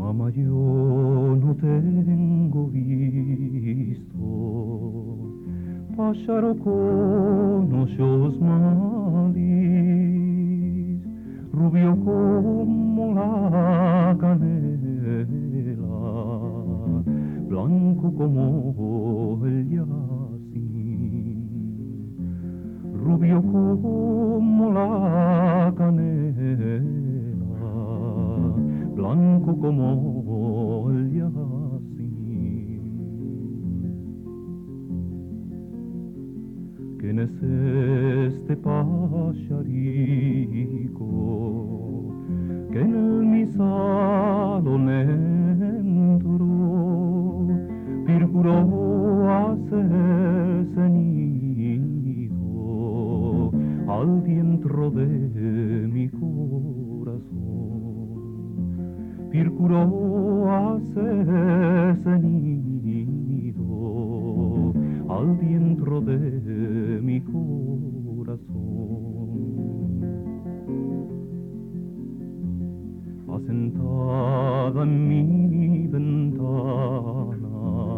Mamá, yo no tengo visto pájaro con ojos malis, rubio como la canela, blanco como el yacín, rubio como la canela, blanco como el yacín. ¿Quién es este pajarico que en mi salón entró, procuró hacerse nido al dentro de mi corazón? Procuró hacerse nido al dentro de mi corazón. Asentada en mi ventana,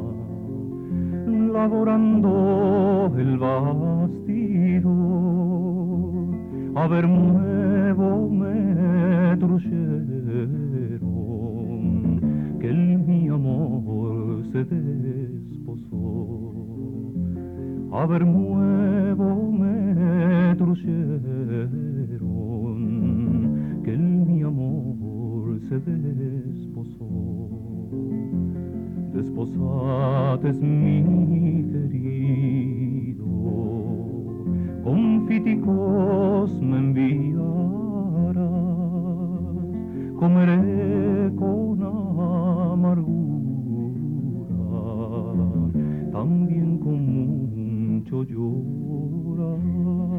laborando el bastidor, a ver nuevo me trujeron que el mi amor se desposó. A ver nuevo me trujeron que el mi amor se desposó. Desposate es mi querido, confiticos me enviarás, comeré con amargura, también con mucho llorar.